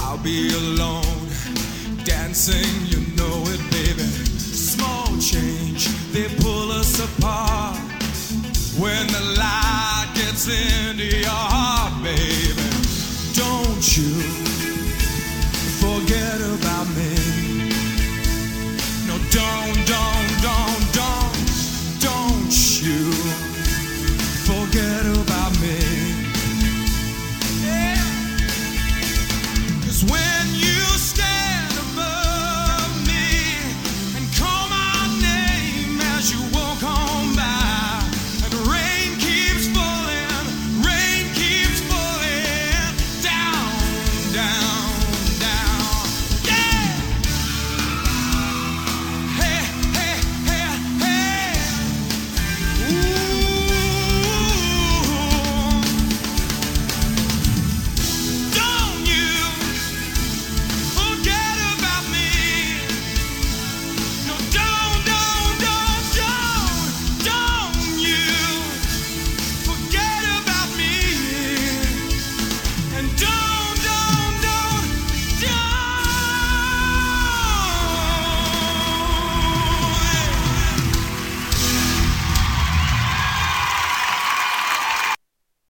I'll be alone, dancing, you know it, baby. Small change, they pull us apart. When the light gets into your heart, baby, don't you forget about me. No, don't you forget about me. Yeah. 'Cause when